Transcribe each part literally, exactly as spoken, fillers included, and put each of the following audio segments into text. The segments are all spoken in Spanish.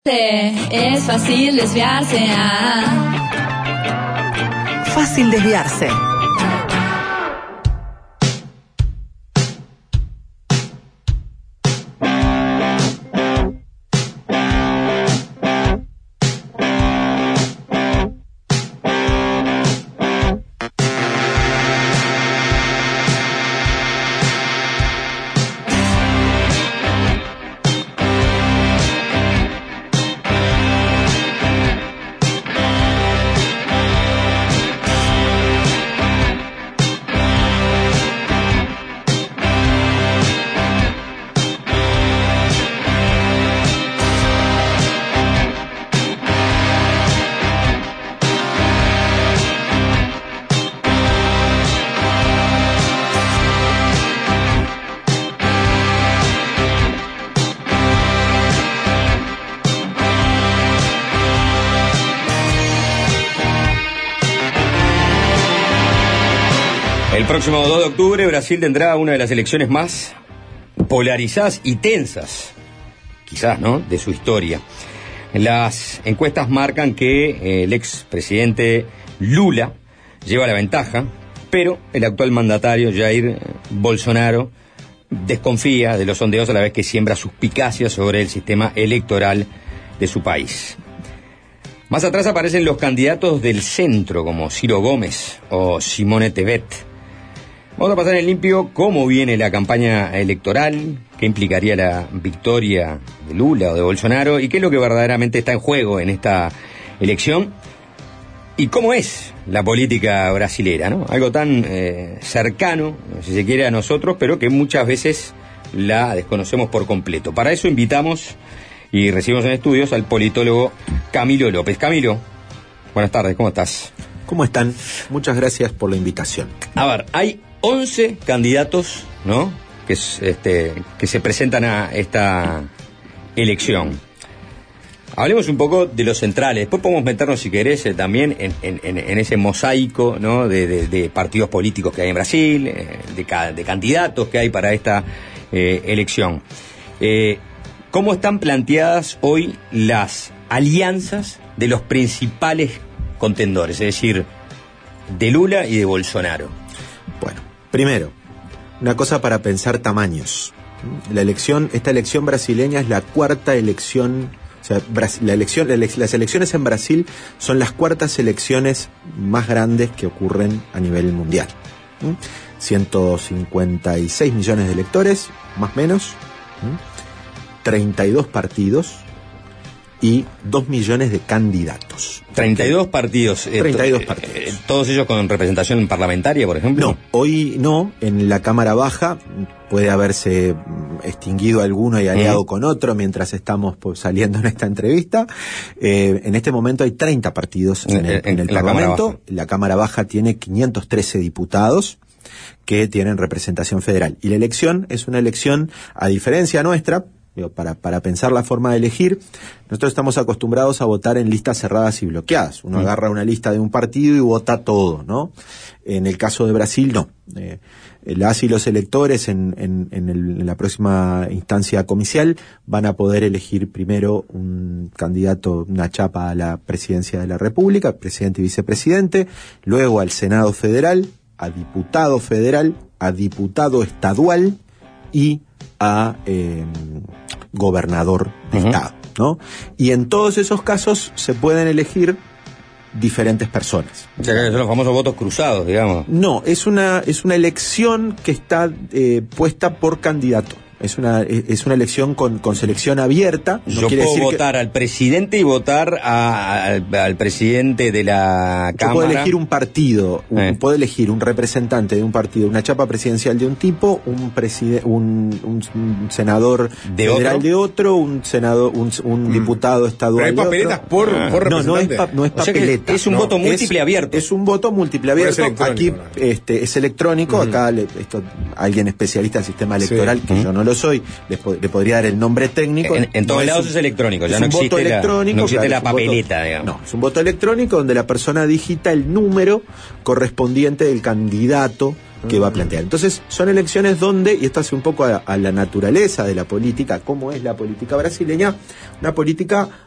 Es fácil desviarse. Ah. Fácil desviarse. El próximo dos de octubre Brasil tendrá una de las elecciones más polarizadas y tensas, quizás, ¿no?, de su historia. Las encuestas marcan que el expresidente Lula lleva la ventaja, pero el actual mandatario Jair Bolsonaro desconfía de los sondeos a la vez que siembra suspicacias sobre el sistema electoral de su país. Más atrás aparecen los candidatos del centro como Ciro Gómez o Simone Tebet. Vamos a pasar en limpio cómo viene la campaña electoral, qué implicaría la victoria de Lula o de Bolsonaro y qué es lo que verdaderamente está en juego en esta elección y cómo es la política brasilera, ¿no? Algo tan eh, cercano, si se quiere, a nosotros, pero que muchas veces la desconocemos por completo. Para eso invitamos y recibimos en estudios al politólogo Camilo López. Camilo, buenas tardes, ¿cómo estás? ¿Cómo están? Muchas gracias por la invitación. A ver, hay once candidatos, ¿no?, que, este, que se presentan a esta elección. Hablemos un poco de los centrales. Después podemos meternos, si querés, eh, también en, en, en ese mosaico, ¿no?, de, de, de partidos políticos que hay en Brasil, eh, de, de candidatos que hay para esta eh, elección. Eh, ¿Cómo están planteadas hoy las alianzas de los principales contendores, es decir, de Lula y de Bolsonaro? Bueno, primero, una cosa para pensar tamaños. La elección, esta elección brasileña es la cuarta elección, o sea, la elección, las elecciones en Brasil son las cuartas elecciones más grandes que ocurren a nivel mundial. ciento cincuenta y seis millones de electores, más o menos, treinta y dos partidos y dos millones de candidatos. treinta y dos partidos. Eh, treinta y dos partidos. Eh, ¿Todos ellos con representación parlamentaria, por ejemplo? No, hoy no. En la Cámara Baja puede haberse extinguido alguno y aliado mm. con otro mientras estamos pues, saliendo en esta entrevista. Eh, en este momento hay treinta partidos en el, en, en el la Parlamento. Cámara la Cámara Baja tiene quinientos trece diputados que tienen representación federal. Y la elección es una elección, a diferencia nuestra, Para, para pensar la forma de elegir, nosotros estamos acostumbrados a votar en listas cerradas y bloqueadas. Uno mm. agarra una lista de un partido y vota todo, ¿no? En el caso de Brasil, no. Eh, las y los electores en, en, en, el, en la próxima instancia comicial van a poder elegir primero un candidato, una chapa a la presidencia de la República, presidente y vicepresidente, luego al Senado Federal, a diputado federal, a diputado estadual y a eh, gobernador de uh-huh. estado, ¿no? Y en todos esos casos se pueden elegir diferentes personas. O sea, que son los famosos votos cruzados, digamos. No, es una es una elección que está eh, puesta por candidato. Es una es una elección con, con selección abierta. No Yo quiere puedo decir votar que... al presidente y votar a, al, al presidente de la Cámara. Yo puedo elegir un partido, un, eh. puedo elegir un representante de un partido, una chapa presidencial de un tipo, un preside, un, un, un senador ¿De federal otro? de otro, un senador, un, un mm. diputado estadual Pero hay papeletas de por, ah. por no, no es, representante. pa, no es papeleta. O sea es un no, voto múltiple es, abierto. Es un voto múltiple abierto. Aquí ¿no? este, es electrónico. Uh-huh. Acá le, esto, alguien especialista en sistema electoral, sí. que uh-huh. yo no lo soy, les le podría dar el nombre técnico. En, en todos no lados es, un, es electrónico, ya es no existe, la, no existe claro, la papeleta, voto, digamos. No, es un voto electrónico donde la persona digita el número correspondiente del candidato que mm. va a plantear. Entonces, son elecciones donde, y esto hace un poco a, a la naturaleza de la política, cómo es la política brasileña, una política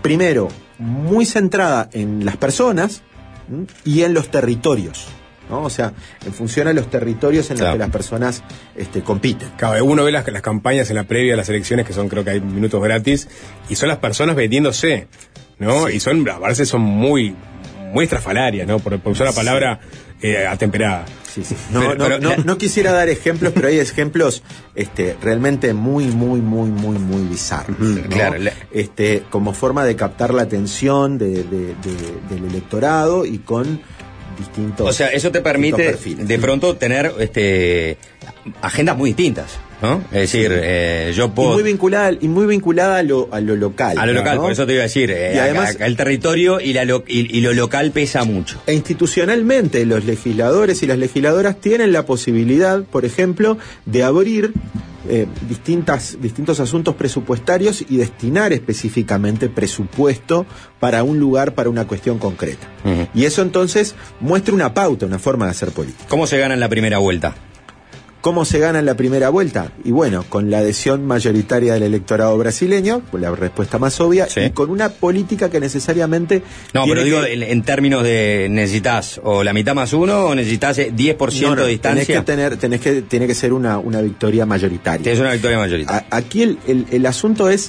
primero, muy centrada en las personas, ¿m? Y en los territorios, ¿no? O sea, en función a los territorios en los claro. que las personas este, compiten. Claro, uno ve las, las campañas en la previa a las elecciones, que son, creo que hay minutos gratis, y son las personas vendiéndose, ¿no? Sí. Y son, a veces son muy, muy estrafalarias, ¿no? Por, por usar la palabra eh, atemperada. Sí, sí. No, Pero- no, pero no, la- no quisiera dar ejemplos, pero hay ejemplos este, realmente muy, muy, muy, muy, muy bizarros, Ujú, ¿no? claro, la- Este, como forma de captar la atención de, de- de- del electorado y con distintos O sea, eso te distintos permite perfiles. de pronto tener este agendas muy distintas, ¿no? Es decir, eh, yo y puedo... muy vinculada y muy vinculada a lo, a lo local. A lo local, ¿no? por eso te iba a decir, eh, Y además- acá- acá el territorio y, la lo- y, y lo local pesa mucho. E institucionalmente los legisladores y las legisladoras tienen la posibilidad, por ejemplo, de abrir eh, distintas, distintos asuntos presupuestarios y destinar específicamente presupuesto para un lugar, para una cuestión concreta. Ujú. Y eso entonces muestra una pauta, una forma de hacer política. ¿Cómo se gana en la primera vuelta? ¿Cómo se gana en la primera vuelta? Y bueno, con la adhesión mayoritaria del electorado brasileño, la respuesta más obvia, Sí. y con una política que necesariamente... No, tiene pero digo, que- en, en términos de necesitas o la mitad más uno o necesitas eh, diez por ciento No, no, de distancia. Tenés que tener, tenés que, tiene que ser una, una victoria mayoritaria. Es una victoria mayoritaria. A- aquí el, el- el asunto es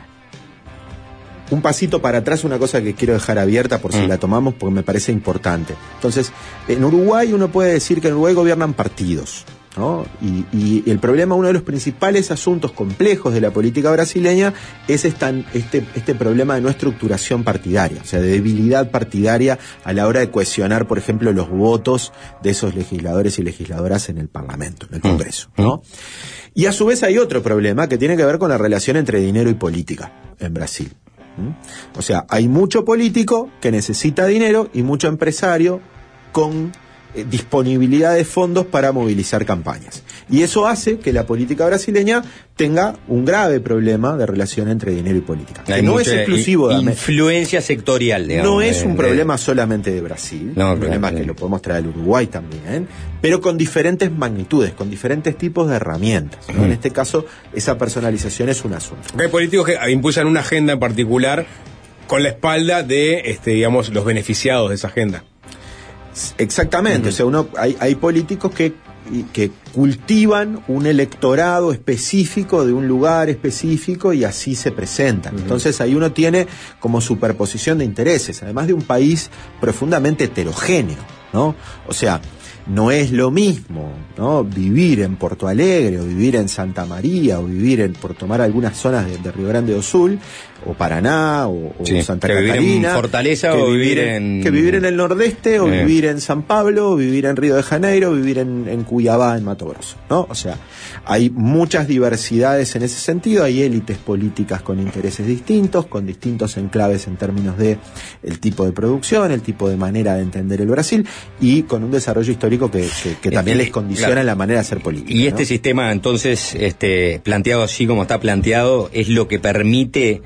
un pasito para atrás, una cosa que quiero dejar abierta por si Mm. la tomamos, porque me parece importante. Entonces, en Uruguay uno puede decir que en Uruguay gobiernan partidos, ¿no? Y, y el problema, uno de los principales asuntos complejos de la política brasileña es esta, este, este problema de no estructuración partidaria, o sea, de debilidad partidaria a la hora de cohesionar, por ejemplo, los votos de esos legisladores y legisladoras en el Parlamento, en el Congreso, ¿no? Y a su vez hay otro problema que tiene que ver con la relación entre dinero y política en Brasil. ¿Mm? O sea, hay mucho político que necesita dinero y mucho empresario con eh, disponibilidad de fondos para movilizar campañas. Y eso hace que la política brasileña tenga un grave problema de relación entre dinero y política. Que Hay no mucha es exclusivo de in- América. influencia sectorial, digamos. No es de- un de- problema solamente de Brasil, No, un problema claro. que lo podemos traer al Uruguay también, pero con diferentes magnitudes, con diferentes tipos de herramientas, ¿no? En este caso, esa personalización es un asunto. Porque hay políticos que impulsan una agenda en particular con la espalda de, este, digamos, los beneficiados de esa agenda. Exactamente, o sea, uno hay, hay políticos que, y- que cultivan un electorado específico de un lugar específico y así se presentan. Entonces ahí uno tiene como superposición de intereses, además de un país profundamente heterogéneo, ¿no? O sea, no es lo mismo, ¿no? Vivir en Porto Alegre o vivir en Santa María o vivir en, por tomar algunas zonas de, de Río Grande do Sul o Paraná o, o Sí, Santa que vivir en Catarina, Fortaleza que o vivir en- que vivir en el nordeste o Eh. vivir en San Pablo, o vivir en Río de Janeiro, o vivir en, en Cuiabá, en Mato Grosso, ¿no? O sea, hay muchas diversidades en ese sentido, hay élites políticas con intereses distintos, con distintos enclaves en términos de el tipo de producción, el tipo de manera de entender el Brasil y con un desarrollo histórico que, que, que también Este, les condiciona claro. la manera de hacer política. Y este ¿no? sistema, entonces, este, planteado así como está planteado, es lo que permite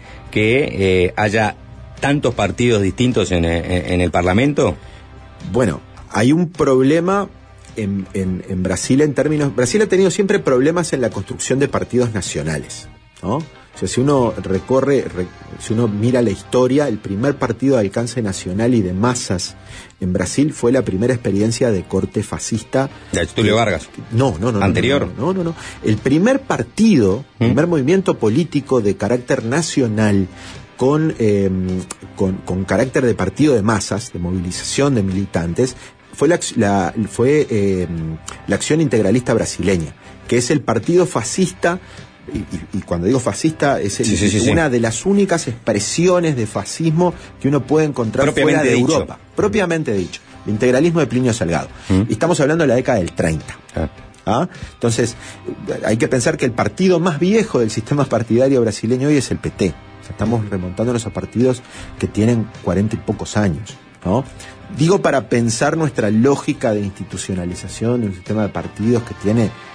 que eh, haya tantos partidos distintos en, en- en el Parlamento. Bueno, hay un problema en, en- en Brasil en términos... Brasil ha tenido siempre problemas en la construcción de partidos nacionales, ¿no? O sea, si uno recorre, re- si uno mira la historia, el primer partido de alcance nacional y de masas en Brasil fue la primera experiencia de corte fascista. De Tulio Vargas. No, no, no. no, Anterior. No, no, no, no. El primer partido, ¿Mm? el primer movimiento político de carácter nacional con, eh, con, con carácter de partido de masas, de movilización de militantes, fue la, ac- la- fue, eh, la Acción Integralista Brasileña, que es el partido fascista. Y, y- y cuando digo fascista, es el- Sí, sí, sí, una sí. de las únicas expresiones de fascismo que uno puede encontrar Propiamente fuera de dicho. Europa. Propiamente dicho. El integralismo de Plinio Salgado. ¿Mm? Y estamos hablando de la década del treinta. Ah. ¿Ah? Entonces, hay que pensar que el partido más viejo del sistema partidario brasileño hoy es el P T. O sea, estamos remontándonos a partidos que tienen cuarenta y pocos años, ¿no? Digo, para pensar nuestra lógica de institucionalización de un sistema de partidos que tiene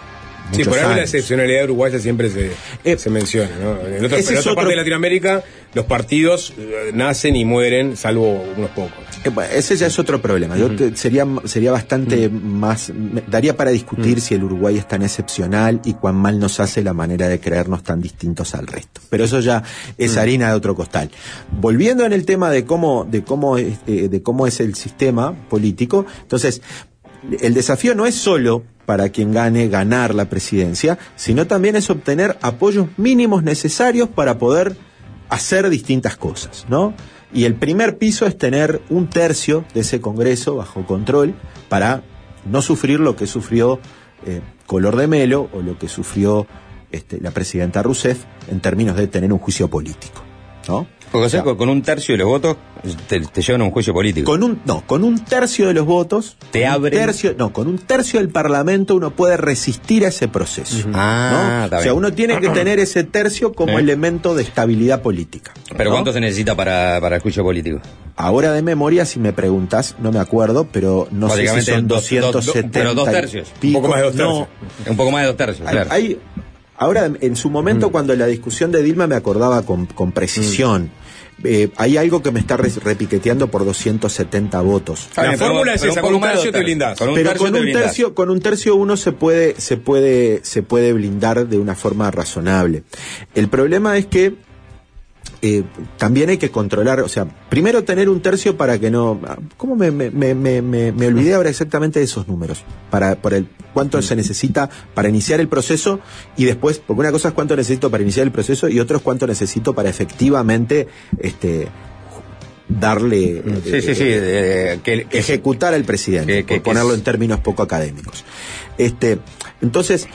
Sí, por algo años. la excepcionalidad uruguaya siempre se, Eh, se menciona, ¿no? En, otro, en ese otra es parte otro- de Latinoamérica, los partidos eh, nacen y mueren, salvo unos pocos. Eh, bueno, ese ya es otro problema. Yo te- sería sería bastante más. me- daría para discutir si el Uruguay es tan excepcional y cuán mal nos hace la manera de creernos tan distintos al resto. Pero eso ya es harina de otro costal. Volviendo en el tema de cómo de cómo es, eh, de cómo es el sistema político, entonces el desafío no es solo para quien gane ganar la presidencia, sino también es obtener apoyos mínimos necesarios para poder hacer distintas cosas, ¿no? Y el primer piso es tener un tercio de ese Congreso bajo control para no sufrir lo que sufrió eh, Color de Melo o lo que sufrió este, la presidenta Rousseff en términos de tener un juicio político, ¿no? Porque, o sea, O sea, con un tercio de los votos te, te llevan a un juicio político. Con un, no, con un tercio de los votos, Te con un abren- tercio, no, con un tercio del Parlamento uno puede resistir a ese proceso. Ah, ¿no? está O sea, bien. uno tiene que tener ese tercio como ¿Eh? elemento de estabilidad política. Pero ¿no? ¿cuánto se necesita para, para el juicio político? Ahora de memoria, si me preguntas, no me acuerdo, pero no sé si Básicamente son dos- doscientos dos- setenta. pero dos tercios. y pico. Un poco más de dos No, Un poco más de dos tercios, hay- claro. hay- ahora, en su momento, cuando la discusión de Dilma me acordaba con, con precisión. Eh, hay algo que me está re- repiqueteando por doscientos setenta votos. Está La bien, pero- fórmula es pero esa, un con un poco más de tercio dos te blindás. Con un Pero tercio con te un blindás. tercio, con un tercio uno se puede, se puede, se puede blindar de una forma razonable. El problema es que eh, también hay que controlar, o sea, primero tener un tercio para que no. ¿Cómo me, me, me, me, me olvidé ahora exactamente de esos números? Para, por el cuánto se necesita para iniciar el proceso y después, porque una cosa es cuánto necesito para iniciar el proceso y otro es cuánto necesito para efectivamente este darle Sí, sí, sí. eh, que, que- ejecutar al presidente, que- que- por ponerlo que es- en términos poco académicos. Este, entonces,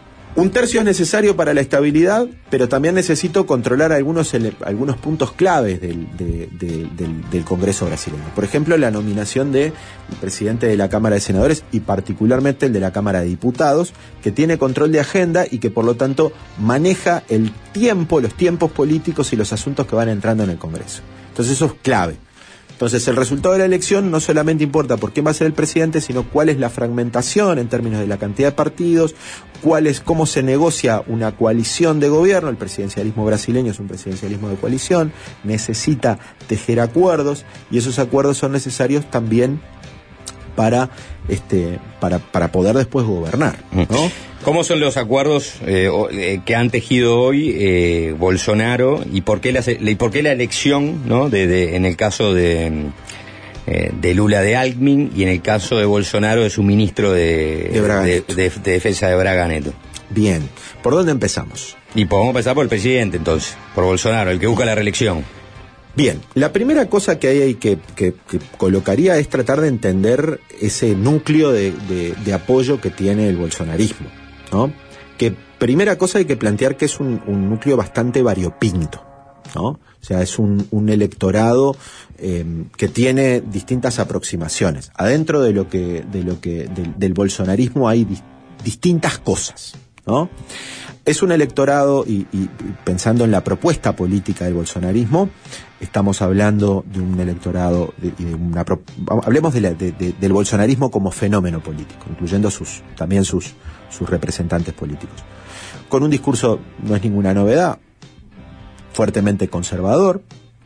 un tercio es necesario para la estabilidad, pero también necesito controlar algunos, ele- algunos puntos claves del, de- de- del, del Congreso brasileño. Por ejemplo, la nominación del presidente de la Cámara de Senadores y particularmente el de la Cámara de Diputados, que tiene control de agenda y que por lo tanto maneja el tiempo, los tiempos políticos y los asuntos que van entrando en el Congreso. Entonces eso es clave. Entonces el resultado de la elección no solamente importa por quién va a ser el presidente, sino cuál es la fragmentación en términos de la cantidad de partidos, cuál es, cómo se negocia una coalición de gobierno. El presidencialismo brasileño es un presidencialismo de coalición, necesita tejer acuerdos y esos acuerdos son necesarios también para este para, para poder después gobernar, ¿no? ¿Cómo son los acuerdos eh, o- eh, que han tejido hoy eh, Bolsonaro y por qué la, y por qué la elección, ¿no? de, de, en el caso de, eh, de Lula de Alckmin y en el caso de Bolsonaro de su ministro de, De Braga de, Neto. de- de defensa de Braga Neto? Bien, ¿por dónde empezamos? Y podemos empezar por el presidente entonces, por Bolsonaro, el que busca la reelección. Bien, la primera cosa que hay ahí que, que, que colocaría es tratar de entender ese núcleo de, de, de apoyo que tiene el bolsonarismo, ¿no? Que primera cosa hay que plantear que es un, un núcleo bastante variopinto, ¿no? O sea, es un, un electorado eh, que tiene distintas aproximaciones. Adentro de lo que, de lo que, del, del bolsonarismo hay dis, distintas cosas, ¿no? Es un electorado, y, y, y pensando en la propuesta política del bolsonarismo, estamos hablando de un electorado, de, y de una, pro, hablemos de la, de, de, del bolsonarismo como fenómeno político, incluyendo sus, también sus, sus representantes políticos. Con un discurso, no es ninguna novedad, fuertemente conservador.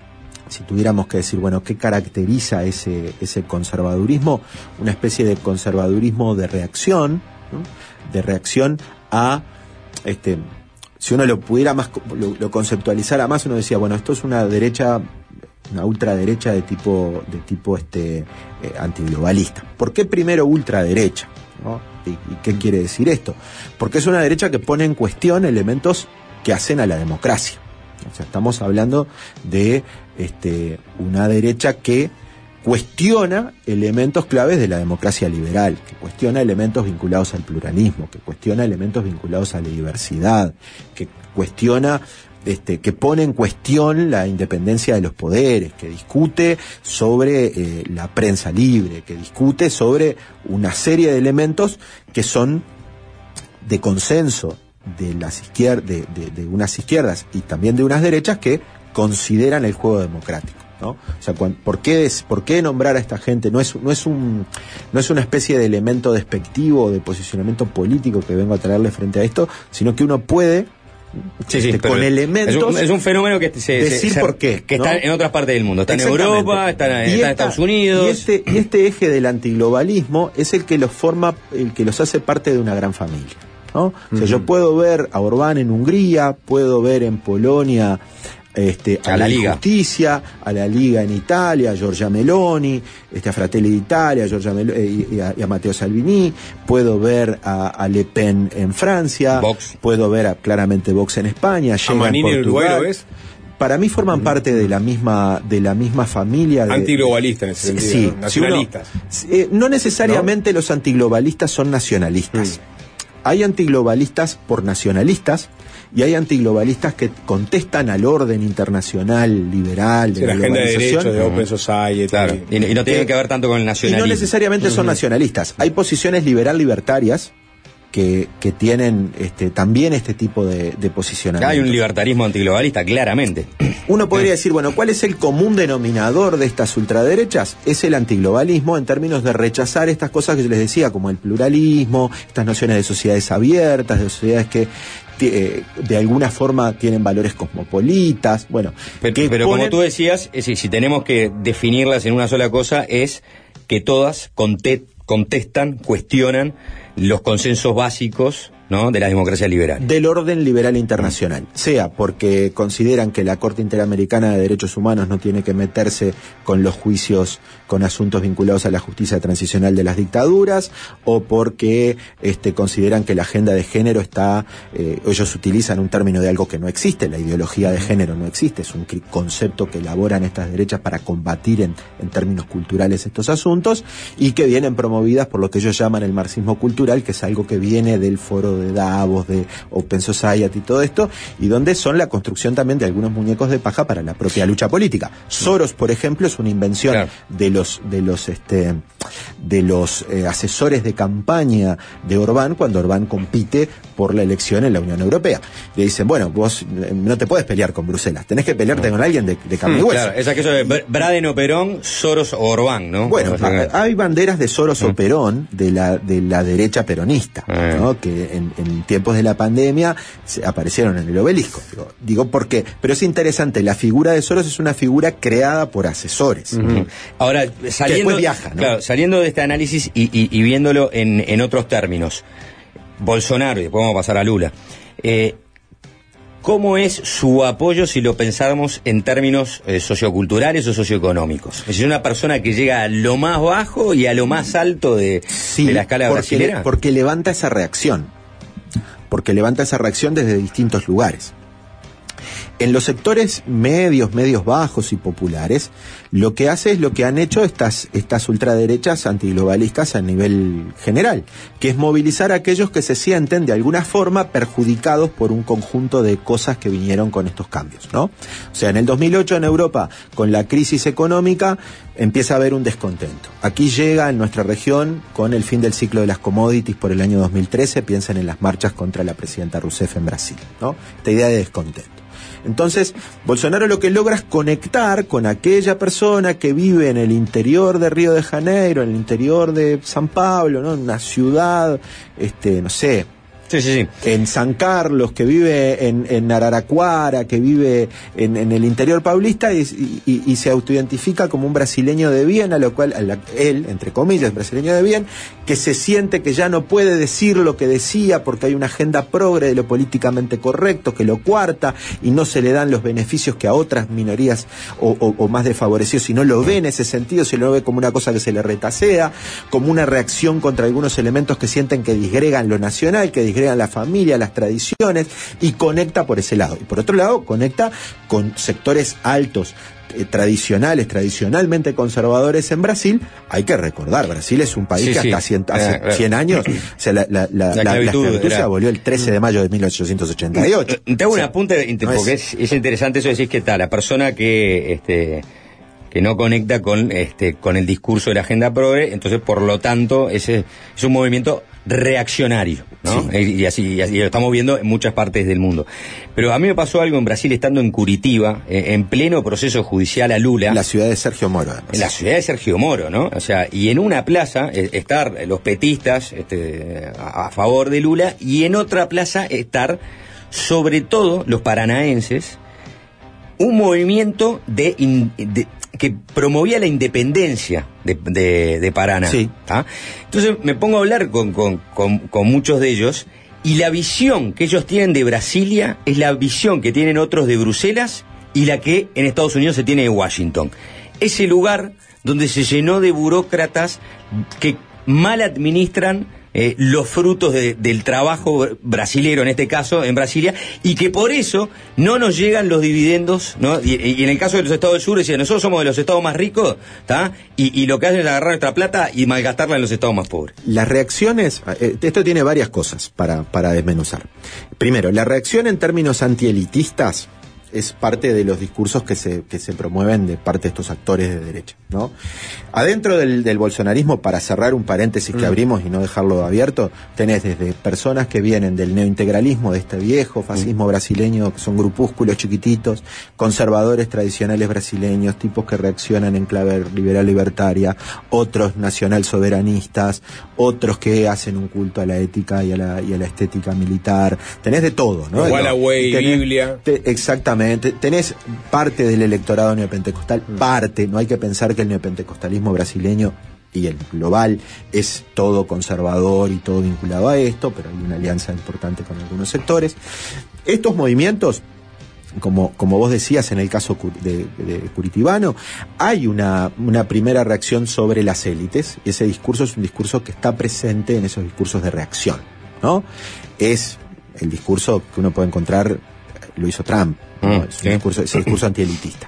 Si tuviéramos que decir, bueno, ¿qué caracteriza ese, ese conservadurismo? Una especie de conservadurismo de reacción, ¿no? De reacción a, este, si uno lo pudiera más, lo, lo conceptualizara más, uno decía, bueno, esto es una derecha, una ultraderecha de tipo, de tipo este, eh, antiglobalista. ¿Por qué primero ultraderecha? ¿No? ¿Y, ¿Y qué quiere decir esto? Porque es una derecha que pone en cuestión elementos que hacen a la democracia. O sea, estamos hablando de este, una derecha que cuestiona elementos claves de la democracia liberal, que cuestiona elementos vinculados al pluralismo, que cuestiona elementos vinculados a la diversidad, que cuestiona, este, que pone en cuestión la independencia de los poderes, que discute sobre eh, la prensa libre, que discute sobre una serie de elementos que son de consenso de las izquierdas, de, de, de unas izquierdas y también de unas derechas que consideran el juego democrático. ¿no? O sea, cuan, ¿por qué es, por qué nombrar a esta gente? No es, no es un, no es una especie de elemento despectivo o de posicionamiento político que vengo a traerle frente a esto, sino que uno puede, sí, sí, este, con elementos, es un, es un fenómeno que se, decir se, por qué, que ¿no? está en otras partes del mundo, está en Europa, está, en, está esta, en Estados Unidos. Y este, y este eje del antiglobalismo es el que los forma, el que los hace parte de una gran familia, ¿no? O sea, uh-huh. yo puedo ver a Orbán en Hungría, puedo ver en Polonia Este, a, a la, la Liga Justicia, a la Liga en Italia, a Giorgia Meloni, este, a Fratelli d'Italia, a Giorgia Melo- eh, y, a, y a Matteo Salvini, puedo ver a, a Le Pen en Francia, Vox. puedo ver a, claramente Vox en España, a Manini en Uruguay, ¿lo ves? Para mí forman mm. parte de la misma de la misma familia de, antiglobalista en ese sentido, sí, ¿no? Nacionalistas. Si uno, eh, no necesariamente ¿no? los antiglobalistas son nacionalistas. Mm. Hay antiglobalistas por nacionalistas. Y hay antiglobalistas que contestan al orden internacional liberal de sí, la, la agenda de derechos de Open uh-huh. Society. Claro. Y, no, y no tienen que ver tanto con el nacionalismo. Y no necesariamente uh-huh. son nacionalistas. Hay posiciones liberal-libertarias que, que tienen este, también este tipo de, de posicionamiento. Hay un libertarismo antiglobalista, claramente. Uno podría decir, bueno, ¿cuál es el común denominador de estas ultraderechas? Es el antiglobalismo en términos de rechazar estas cosas que yo les decía, como el pluralismo, estas nociones de sociedades abiertas, de sociedades que de alguna forma tienen valores cosmopolitas, bueno. Pero, pero ponen... como tú decías, es decir, si tenemos que definirlas en una sola cosa, es que todas conte- contestan, cuestionan los consensos básicos, ¿no?, de la democracia liberal. Del orden liberal internacional, sea porque consideran que la Corte Interamericana de Derechos Humanos no tiene que meterse con los juicios, con asuntos vinculados a la justicia transicional de las dictaduras, o porque este, consideran que la agenda de género está, eh, ellos utilizan un término de algo que no existe, la ideología de género no existe, es un concepto que elaboran estas derechas para combatir en, en términos culturales estos asuntos, y que vienen promovidas por lo que ellos llaman el marxismo cultural, que es algo que viene del foro de Davos, de Open Society y todo esto, y donde son la construcción también de algunos muñecos de paja para la propia lucha política. Soros, por ejemplo, es una invención claro. de los de los este de los eh, asesores de campaña de Orbán cuando Orbán compite por la elección en la Unión Europea. Le dicen, bueno, vos eh, no te puedes pelear con Bruselas, tenés que pelearte no. con alguien de, de carne y hueso. Claro, es aquello de Braden o Perón, Soros o Orbán, ¿no? Bueno, hay banderas de Soros mm. o Perón de la de la derecha peronista, mm. ¿no? Que en, en tiempos de la pandemia se aparecieron en el obelisco. Digo, digo ¿por qué? Pero es interesante, la figura de Soros es una figura creada por asesores. Mm-hmm. Ahora, saliendo, viaja, ¿no? Claro, saliendo de este análisis y, y, y viéndolo en, en otros términos, Bolsonaro, y después vamos a pasar a Lula, eh, ¿cómo es su apoyo si lo pensáramos en términos eh, socioculturales o socioeconómicos? Es decir, una persona que llega a lo más bajo y a lo más alto de, sí, de la escala porque, brasilera. Porque levanta esa reacción. Porque levanta esa reacción desde distintos lugares. En los sectores medios, medios bajos y populares, lo que hace es lo que han hecho estas, estas ultraderechas antiglobalistas a nivel general, que es movilizar a aquellos que se sienten de alguna forma perjudicados por un conjunto de cosas que vinieron con estos cambios, ¿no? O sea, en el dos mil ocho en Europa, con la crisis económica, empieza a haber un descontento. Aquí llega en nuestra región con el fin del ciclo de las commodities por el año dos mil trece, piensen en las marchas contra la presidenta Rousseff en Brasil, ¿no? Esta idea de descontento. Entonces, Bolsonaro lo que logra es conectar con aquella persona que vive en el interior de Río de Janeiro, en el interior de San Pablo, ¿no? En una ciudad, este, no sé, Sí, sí, sí. en San Carlos, que vive en, en Araraquara, que vive en, en el interior paulista y, y, y se autoidentifica como un brasileño de bien, a lo cual a la, él, entre comillas, brasileño de bien, que se siente que ya no puede decir lo que decía porque hay una agenda progre de lo políticamente correcto, que lo coarta y no se le dan los beneficios que a otras minorías o, o, o más desfavorecidos, si no lo ve en ese sentido, si lo ve como una cosa que se le retasea, como una reacción contra algunos elementos que sienten que disgregan lo nacional, que disgregan la familia, las tradiciones, y conecta por ese lado. Y por otro lado, conecta con sectores altos, eh, tradicionales, tradicionalmente conservadores en Brasil. Hay que recordar, Brasil es un país sí, que sí. hasta cien, hace eh, cien años, o sea, la, la, la, la, la esclavitud se abolió el trece de mayo de mil ochocientos ochenta y ocho. Te hago o sea, un apunte, no porque es... es, es interesante eso de decir que tal, la persona que... este que no conecta con este con el discurso de la agenda progre, entonces por lo tanto ese es un movimiento reaccionario, ¿no? Sí. Y, así, y así lo estamos viendo en muchas partes del mundo. Pero a mí me pasó algo en Brasil estando en Curitiba, eh, en pleno proceso judicial a Lula. La ciudad de Sergio Moro, además. En la ciudad de Sergio Moro, ¿no? O sea, y en una plaza eh, estar los petistas este, a, a favor de Lula, y en otra plaza estar, sobre todo, los paranaenses, un movimiento de, in, de que promovía la independencia de, de, de Paraná. Sí. ¿tá? Entonces me pongo a hablar con, con, con, con muchos de ellos, y la visión que ellos tienen de Brasilia es la visión que tienen otros de Bruselas y la que en Estados Unidos se tiene de Washington. Ese lugar donde se llenó de burócratas que mal administran Eh, los frutos de, del trabajo brasilero, en este caso en Brasilia, y que por eso no nos llegan los dividendos, ¿no? Y, y en el caso de los estados del sur decían, nosotros somos de los estados más ricos, ¿tá? Y, y lo que hacen es agarrar nuestra plata y malgastarla en los estados más pobres. Las reacciones, eh, esto tiene varias cosas para, para desmenuzar. Primero, la reacción en términos antielitistas es parte de los discursos que se, que se promueven de parte de estos actores de derecha, ¿no? Adentro del, del bolsonarismo, para cerrar un paréntesis que mm. abrimos y no dejarlo abierto, tenés desde personas que vienen del neointegralismo, de este viejo fascismo mm. brasileño, que son grupúsculos chiquititos, conservadores tradicionales brasileños, tipos que reaccionan en clave liberal libertaria, otros nacional soberanistas, otros que hacen un culto a la ética y a la, y a la estética militar. Tenés de todo, ¿no? Gualaway, Biblia. Te, exactamente. Tenés parte del electorado neopentecostal, parte, no hay que pensar que el neopentecostalismo brasileño y el global es todo conservador y todo vinculado a esto, pero hay una alianza importante con algunos sectores. Estos movimientos, como, como vos decías en el caso de, de Curitibano, hay una, una primera reacción sobre las élites, y ese discurso es un discurso que está presente en esos discursos de reacción, ¿no? Es el discurso que uno puede encontrar, lo hizo Trump, ¿no? Es un discurso, es el discurso antielitista.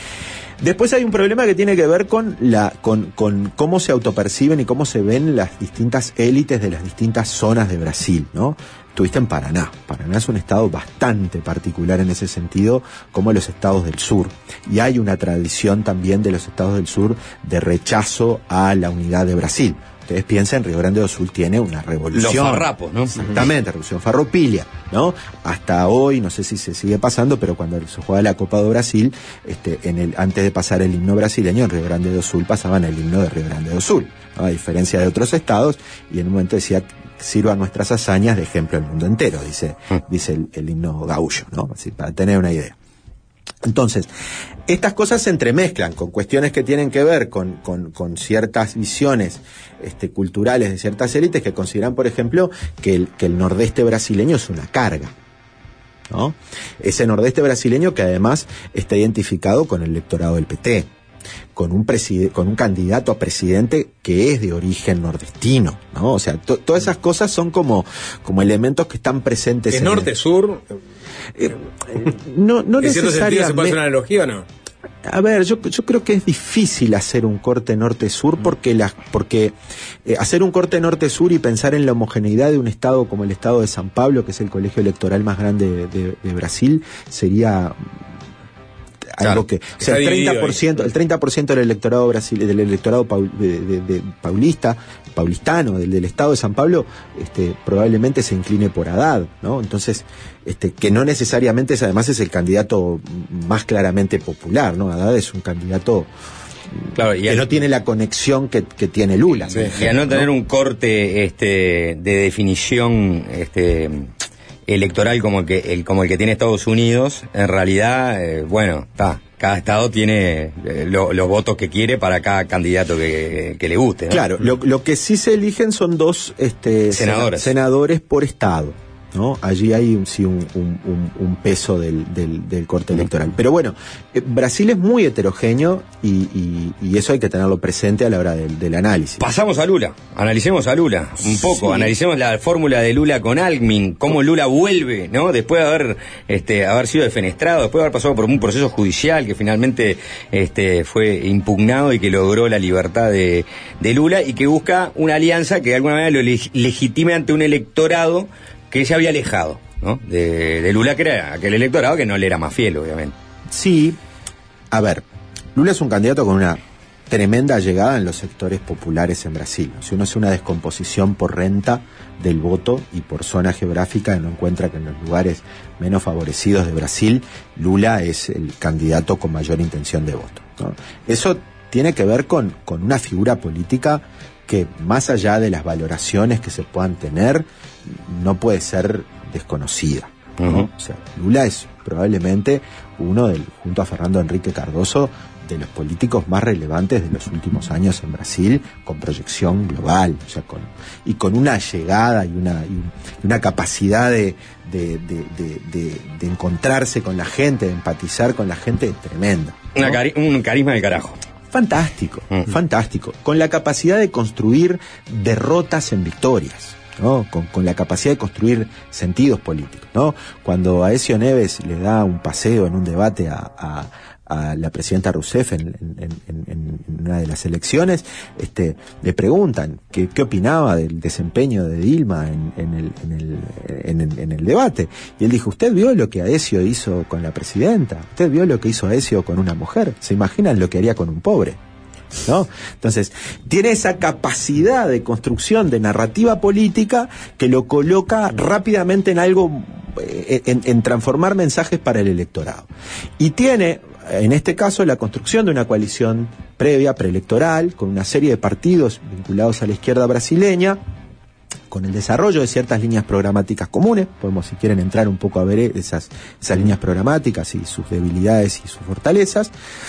Después hay un problema que tiene que ver con la con, con cómo se autoperciben y cómo se ven las distintas élites de las distintas zonas de Brasil, ¿no? Estuviste en Paraná. Paraná es un estado bastante particular en ese sentido, como los estados del sur. Y hay una tradición también de los estados del sur de rechazo a la unidad de Brasil. Ustedes piensan, Río Grande do Sul tiene una revolución. Los farrapos, ¿no? Exactamente, revolución farropilia, ¿no? Hasta hoy, no sé si se sigue pasando, pero cuando se juega la Copa do Brasil, este, en el, antes de pasar el himno brasileño, en Río Grande do Sul pasaban el himno de Río Grande do Sul, ¿no? A diferencia de otros estados, y en un momento decía, sirvan nuestras hazañas de ejemplo al mundo entero, dice, dice el, el himno gaúcho, ¿no? Así, para tener una idea. Entonces, estas cosas se entremezclan con cuestiones que tienen que ver con, con, con ciertas visiones este, culturales de ciertas élites que consideran, por ejemplo, que el, que el nordeste brasileño es una carga, ¿no? Ese nordeste brasileño que además está identificado con el electorado del P T, con un, preside- con un candidato a presidente que es de origen nordestino, ¿no? O sea, to- todas esas cosas son como, como elementos que están presentes. ¿Es en norte-sur? Eh, eh, no, no ¿En cierto sentido se puede hacer una necesariamente. analogía o no? A ver, yo, yo creo que es difícil hacer un corte norte-sur porque, las, porque eh, hacer un corte norte-sur y pensar en la homogeneidad de un estado como el estado de San Pablo, que es el colegio electoral más grande de, de, de Brasil, sería algo Claro, que, o sea, el treinta por ciento, el treinta por ciento del electorado brasil, del electorado paul, de, de, de paulista, paulistano, del, del estado de San Pablo, este, probablemente se incline por Haddad, ¿no? Entonces, este, que no necesariamente es, además es el candidato más claramente popular, ¿no? Haddad es un candidato Claro, y que al, no tiene la conexión que, que tiene Lula. sí, y al no tener un corte este, de definición este, electoral como el que el, como el que tiene Estados Unidos, en realidad, eh, bueno, está. Cada estado tiene eh, lo, los votos que quiere para cada candidato que, que le guste, ¿no? Claro, lo, lo que sí se eligen son dos este, Senadores. senadores por estado, ¿no? Allí hay un, sí un, un, un, un peso del, del, del corte electoral. Pero bueno, eh, Brasil es muy heterogéneo y, y, y eso hay que tenerlo presente a la hora del, del análisis. Pasamos a Lula, analicemos a Lula un poco, Sí. analicemos la fórmula de Lula con Alckmin, cómo Lula vuelve, ¿no? Después de haber este, haber sido defenestrado, después de haber pasado por un proceso judicial que finalmente este, fue impugnado y que logró la libertad de, de Lula y que busca una alianza que de alguna manera lo leg- legitime ante un electorado que se había alejado, ¿no? De, de Lula, que era aquel electorado que no le era más fiel, obviamente. Sí, a ver, Lula es un candidato con una tremenda llegada en los sectores populares en Brasil. Si uno hace una descomposición por renta del voto y por zona geográfica, uno encuentra que en los lugares menos favorecidos de Brasil, Lula es el candidato con mayor intención de voto, ¿no? Eso tiene que ver con, con una figura política que, más allá de las valoraciones que se puedan tener, no puede ser desconocida, ¿no? Uh-huh. O sea, Lula es probablemente uno, del, junto a Fernando Henrique Cardoso, de los políticos más relevantes de los últimos años en Brasil, con proyección global, o sea, con, y con una llegada y una, y una capacidad de, de, de, de, de, de encontrarse con la gente, de empatizar con la gente tremenda, ¿no? Una cari- un carisma del carajo. Fantástico, uh-huh. fantástico, con la capacidad de construir derrotas en victorias, ¿no? Con, con la capacidad de construir sentidos políticos, ¿no? Cuando Aécio Neves le da un paseo en un debate a, a, a la presidenta Rousseff en, en, en, en una de las elecciones, este, le preguntan qué, qué opinaba del desempeño de Dilma en, en, el, en, el, en, el, en el debate, y él dijo: ¿usted vio lo que Aécio hizo con la presidenta? ¿Usted vio lo que hizo Aécio con una mujer? ¿Se imaginan lo que haría con un pobre? ¿No? Entonces, tiene esa capacidad de construcción de narrativa política que lo coloca rápidamente en algo, en, en transformar mensajes para el electorado. Y tiene, en este caso, la construcción de una coalición previa, preelectoral, con una serie de partidos vinculados a la izquierda brasileña, con el desarrollo de ciertas líneas programáticas comunes. Podemos, si quieren, entrar un poco a ver esas, esas líneas programáticas y sus debilidades y sus fortalezas.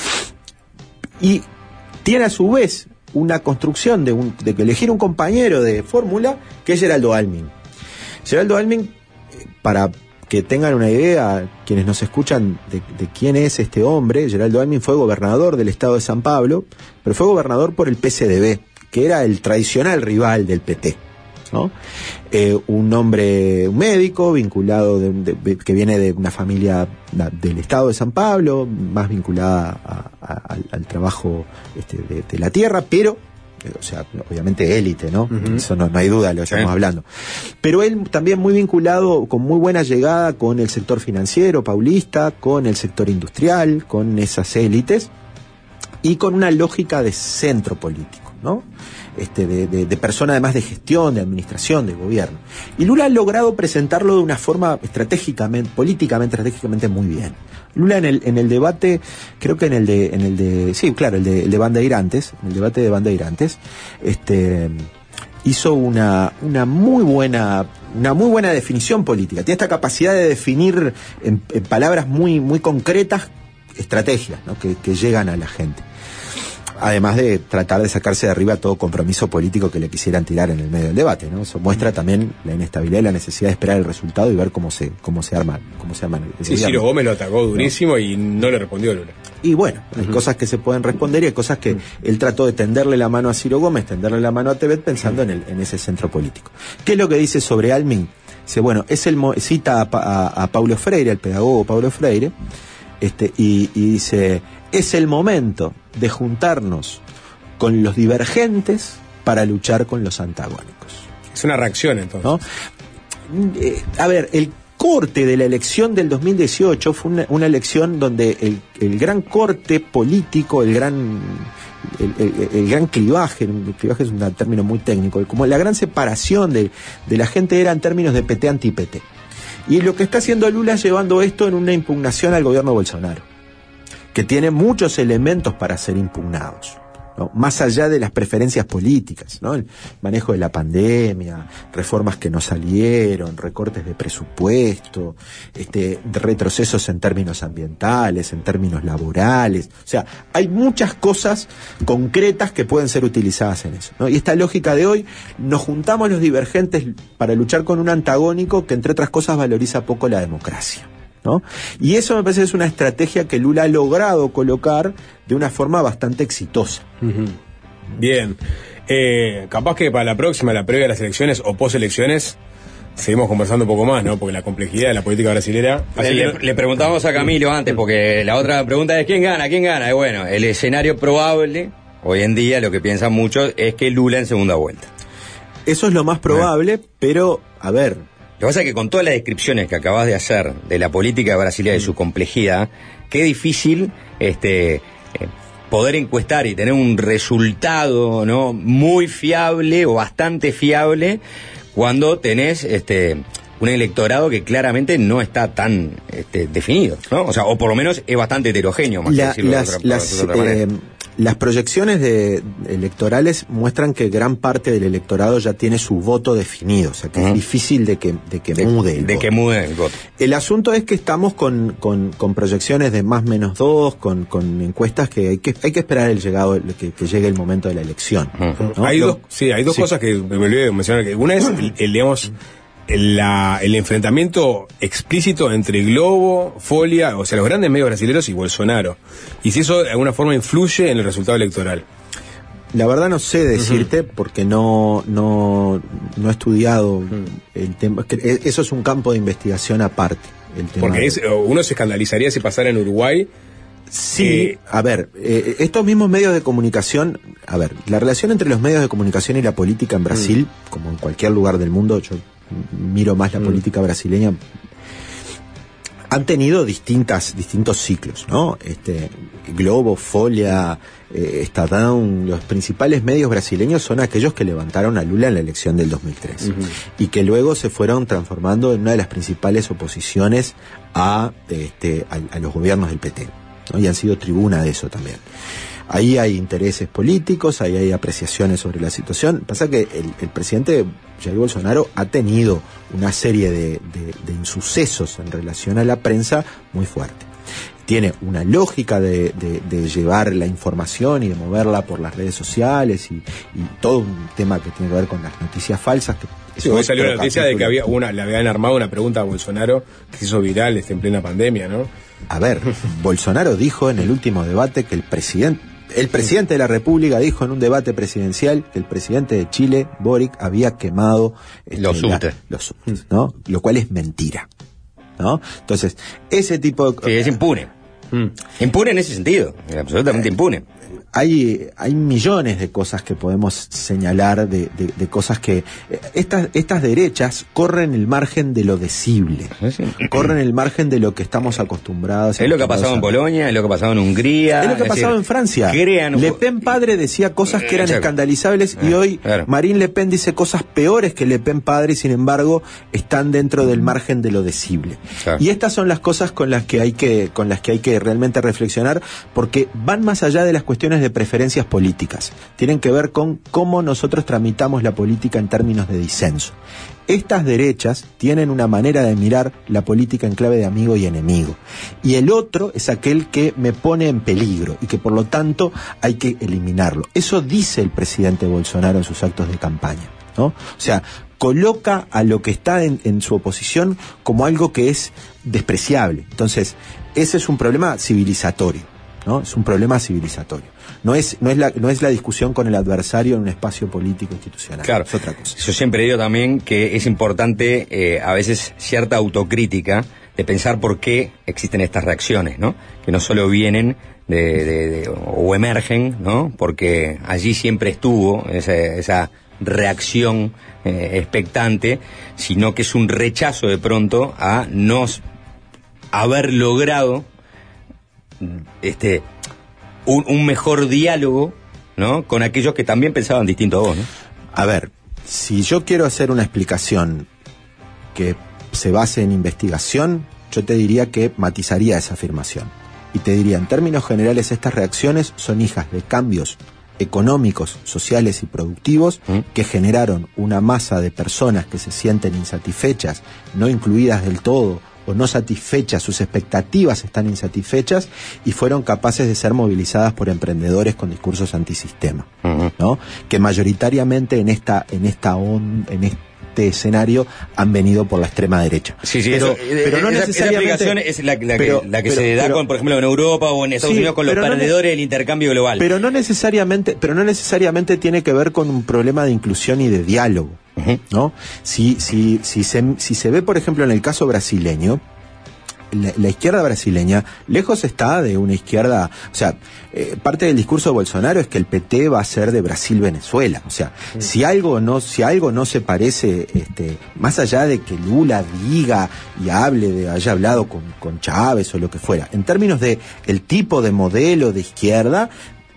Y tiene a su vez una construcción de, un, de que elegir un compañero de fórmula, que es Geraldo Alckmin. Geraldo Alckmin, para que tengan una idea, quienes nos escuchan, de, de quién es este hombre, Geraldo Alckmin fue gobernador del estado de San Pablo, pero fue gobernador por el P C D B, que era el tradicional rival del P T, ¿no? Eh, un hombre, un médico vinculado, de, de, de, que viene de una familia del estado de San Pablo, más vinculada a, a, al, al trabajo este, de, de la tierra, pero, eh, o sea, obviamente élite, ¿no? Uh-huh. Eso no, no hay duda de lo que estamos sí. hablando. Pero él también muy vinculado, con muy buena llegada con el sector financiero paulista, con el sector industrial, con esas élites, y con una lógica de centro político, ¿no? Este, de, de, de persona además de gestión, de administración, de gobierno. Y Lula ha logrado presentarlo de una forma estratégicamente, políticamente, estratégicamente muy bien. Lula en el, en el debate, creo que en el de, en el de, sí, claro, el de, el de Bandeirantes, en el debate de Bandeirantes, este, hizo una, una muy buena, una muy buena definición política. Tiene esta capacidad de definir en, en palabras muy, muy concretas estrategias, ¿no? que, que llegan a la gente. Además de tratar de sacarse de arriba todo compromiso político que le quisieran tirar en el medio del debate, ¿no? Eso muestra también la inestabilidad y la necesidad de esperar el resultado y ver cómo se cómo se arma, cómo se arma el Sí, Ciro Gómez lo atacó durísimo, ¿no? Y no le respondió Lula. Y bueno, hay uh-huh. cosas que se pueden responder y hay cosas que uh-huh. él trató de tenderle la mano a Ciro Gómez, tenderle la mano a Tebet pensando uh-huh. en el en ese centro político. ¿Qué es lo que dice sobre Alckmin? Dice, bueno, es el cita a, a, a Paulo Freire, al pedagogo Paulo Freire, este y, y dice, es el momento de juntarnos con los divergentes para luchar con los antagónicos. Es una reacción, entonces. ¿No? Eh, a ver, el corte de la elección del dos mil dieciocho fue una, una elección donde el, el gran corte político, el gran el, el, el gran clivaje, el clivaje es un término muy técnico, como la gran separación de, de la gente era en términos de P T anti-P T. Y lo que está haciendo Lula es llevando esto en una impugnación al gobierno de Bolsonaro, que tiene muchos elementos para ser impugnados, ¿no? Más allá de las preferencias políticas, ¿no? El manejo de la pandemia, reformas que no salieron, recortes de presupuesto, este, retrocesos en términos ambientales, en términos laborales. O sea, hay muchas cosas concretas que pueden ser utilizadas en eso, ¿no? Y esta lógica de hoy, nos juntamos los divergentes para luchar con un antagónico que, entre otras cosas, valoriza poco la democracia, ¿no? Y eso me parece que es una estrategia que Lula ha logrado colocar de una forma bastante exitosa. Uh-huh. Bien. Eh, capaz que para la próxima, la previa de las elecciones o post-elecciones, seguimos conversando un poco más, ¿no? Porque la complejidad de la política brasilera... Le, le, le preguntamos a Camilo antes, porque la otra pregunta es ¿quién gana? ¿Quién gana? Y bueno, el escenario probable, hoy en día, lo que piensan muchos, es que Lula en segunda vuelta. Eso es lo más probable, bueno. Pero, a ver... Lo que pasa es que con todas las descripciones que acabas de hacer de la política brasileña y su complejidad, qué difícil este, eh, poder encuestar y tener un resultado, ¿no?, muy fiable o bastante fiable cuando tenés este un electorado que claramente no está tan este, definido, ¿no? O sea, o por lo menos es bastante heterogéneo, más La, que decirlo las, de otra, las, de otra manera. eh, las proyecciones de, electorales muestran que gran parte del electorado ya tiene su voto definido, o sea que uh-huh. es difícil de que, de que de, mude el de voto. que mude el voto. El asunto es que estamos con, con, con proyecciones de más menos dos, con, con encuestas que hay que hay que esperar el llegado que, que llegue el momento de la elección. Uh-huh. ¿No? Hay Lo, dos, sí, hay dos sí. cosas que me olvidé de mencionar. Que una es el, el digamos el, la, el enfrentamiento explícito entre Globo, Folia, o sea, los grandes medios brasileños y Bolsonaro. Y si eso de alguna forma influye en el resultado electoral. La verdad no sé decirte, uh-huh. porque no, no, no he estudiado uh-huh. el tema. Eso es un campo de investigación aparte. El tema porque de... es, uno se escandalizaría si pasara en Uruguay. Sí, eh, a ver, eh, estos mismos medios de comunicación, a ver, la relación entre los medios de comunicación y la política en Brasil, uh-huh. como en cualquier lugar del mundo, yo miro más la uh-huh. política brasileña, han tenido distintas distintos ciclos, ¿no? Este Globo, Folia, eh, Estadão, los principales medios brasileños son aquellos que levantaron a Lula en la elección del dos mil tres uh-huh. y que luego se fueron transformando en una de las principales oposiciones a este a, a los gobiernos del P T, ¿no? Y han sido tribuna de eso también. Ahí hay intereses políticos, ahí hay apreciaciones sobre la situación. Pasa que el, el presidente Jair Bolsonaro ha tenido una serie de, de, de insucesos en relación a la prensa muy fuerte. Tiene una lógica de, de, de llevar la información y de moverla por las redes sociales y, y todo un tema que tiene que ver con las noticias falsas. Que sí, hoy salió la noticia de que había una, le habían armado una pregunta a Bolsonaro que se hizo viral este, en plena pandemia, ¿no? A ver, Bolsonaro dijo en el último debate que el presidente El presidente de la República dijo en un debate presidencial que el presidente de Chile, Boric, había quemado este, los subtes, la, los subtes, ¿no? Lo cual es mentira, ¿no? Entonces, ese tipo de... Sí, es impune. Mm. Impune en ese sentido, absolutamente eh, impune. Hay, hay millones de cosas que podemos señalar, de, de, de cosas que... Estas, estas derechas corren el margen de lo decible, sí. corren el margen de lo que estamos acostumbrados. Es lo que ha pasado en Polonia, es lo que ha pasado en Hungría. Es lo que ha pasado decir, en Francia. Crean... Le Pen padre decía cosas que eran Exacto. escandalizables ah, y hoy claro. Marine Le Pen dice cosas peores que Le Pen padre y sin embargo están dentro del margen de lo decible. Claro. Y estas son las cosas con las que hay que, con las que hay que realmente reflexionar porque van más allá de las cuestiones de preferencias políticas, tienen que ver con cómo nosotros tramitamos la política en términos de disenso. Estas derechas tienen una manera de mirar la política en clave de amigo y enemigo, y el otro es aquel que me pone en peligro y que por lo tanto hay que eliminarlo. Eso dice el presidente Bolsonaro en sus actos de campaña, ¿no? O sea, coloca a lo que está en, en su oposición como algo que es despreciable. Entonces, ese es un problema civilizatorio, ¿no? Es un problema civilizatorio. No es, no es la, no es la discusión con el adversario en un espacio político institucional. Claro, es otra cosa. Yo siempre digo también que es importante, eh, a veces, cierta autocrítica de pensar por qué existen estas reacciones, ¿no? Que no solo vienen de, de, de o emergen, ¿no? Porque allí siempre estuvo esa, esa reacción eh, expectante, sino que es un rechazo de pronto a no haber logrado este un, un mejor diálogo, ¿no? Con aquellos que también pensaban distinto a vos, ¿no? A ver, si yo quiero hacer una explicación que se base en investigación, yo te diría que matizaría esa afirmación. Y te diría, en términos generales, estas reacciones son hijas de cambios económicos, sociales y productivos ¿Mm? que generaron una masa de personas que se sienten insatisfechas, no incluidas del todo, o no satisfechas, sus expectativas están insatisfechas y fueron capaces de ser movilizadas por emprendedores con discursos antisistema, uh-huh. ¿no? Que mayoritariamente en esta en esta on, en este escenario han venido por la extrema derecha. Sí, sí, pero, eso, pero no esa, necesariamente esa aplicación es la, la pero, que, la que pero, se da pero, con, por ejemplo, en Europa o en Estados sí, Unidos con los perdedores no, del intercambio global. Pero no necesariamente, pero no necesariamente tiene que ver con un problema de inclusión y de diálogo. Uh-huh. ¿No? Si, si, si, se, si se ve, por ejemplo, en el caso brasileño, la, la izquierda brasileña lejos está de una izquierda, o sea, eh, parte del discurso de Bolsonaro es que el P T va a ser de Brasil-Venezuela, o sea, uh-huh. si algo no, si algo no se parece, este, más allá de que Lula diga y hable de, haya hablado con, con Chávez o lo que fuera, en términos de el tipo de modelo de izquierda,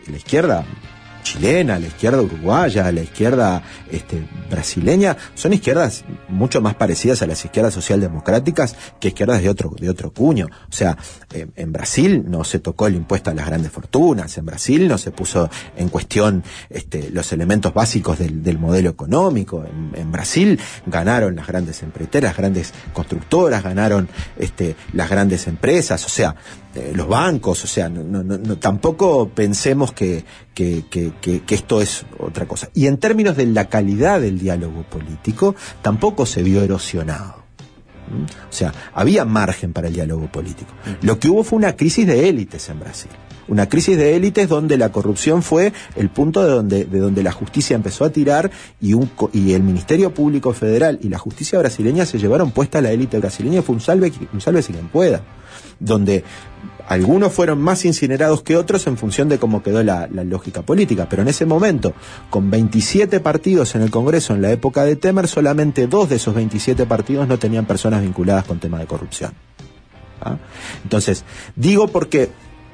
la izquierda chilena, la izquierda uruguaya, la izquierda este, brasileña, son izquierdas mucho más parecidas a las izquierdas socialdemocráticas que izquierdas de otro, de otro cuño. O sea, eh, en Brasil no se tocó el impuesto a las grandes fortunas, en Brasil no se puso en cuestión este, los elementos básicos del, del modelo económico, en, en Brasil ganaron las grandes empreiteras, las grandes constructoras, ganaron este, las grandes empresas, o sea, eh, los bancos, o sea, no, no, no, tampoco pensemos que, que, que Que, que esto es otra cosa. Y en términos de la calidad del diálogo político, tampoco se vio erosionado. ¿Mm? O sea, había margen para el diálogo político. Lo que hubo fue una crisis de élites en Brasil. Una crisis de élites donde la corrupción fue el punto de donde, de donde la justicia empezó a tirar y, un, y el Ministerio Público Federal y la justicia brasileña se llevaron puesta a la élite brasileña. Fue un salve, un salve si quien pueda. Donde algunos fueron más incinerados que otros en función de cómo quedó la, la lógica política, pero en ese momento, con veintisiete partidos en el Congreso en la época de Temer, solamente dos de esos veintisiete partidos no tenían personas vinculadas con temas de corrupción. ¿Ah? Entonces, digo porque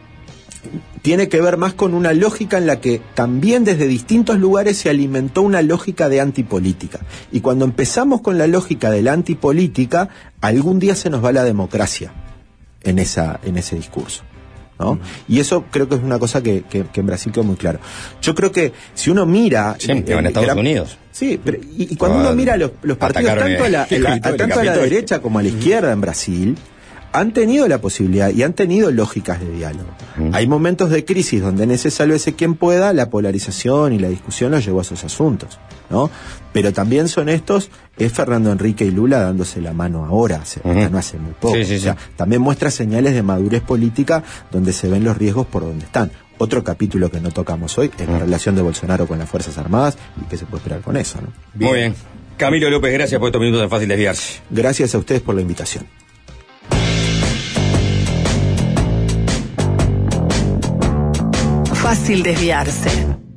tiene que ver más con una lógica en la que también desde distintos lugares se alimentó una lógica de antipolítica. Y cuando empezamos con la lógica de la antipolítica, algún día se nos va la democracia en esa en ese discurso, ¿no? Mm. Y eso creo que es una cosa que, que, que en Brasil quedó muy claro. Yo creo que si uno mira... Sí, eh, en Estados gran, Unidos. Sí, pero, y, y cuando uno mira los, los partidos tanto, a la, a la, a, tanto a la derecha como a la izquierda en Brasil, han tenido la posibilidad y han tenido lógicas de diálogo. Mm. Hay momentos de crisis donde en ese sálvese quien pueda, la polarización y la discusión los llevó a esos asuntos, ¿no? Pero también son estos, es Fernando Henrique y Lula dándose la mano ahora, hace, uh-huh. no hace muy poco. Sí, sí, o sea, sí. También muestra señales de madurez política donde se ven los riesgos por donde están. Otro capítulo que no tocamos hoy es uh-huh. la relación de Bolsonaro con las Fuerzas Armadas y qué se puede esperar con eso, ¿no? Bien. Muy bien. Camilo López, gracias por estos minutos tan fácil desviarse. Gracias a ustedes por la invitación. Fácil desviarse.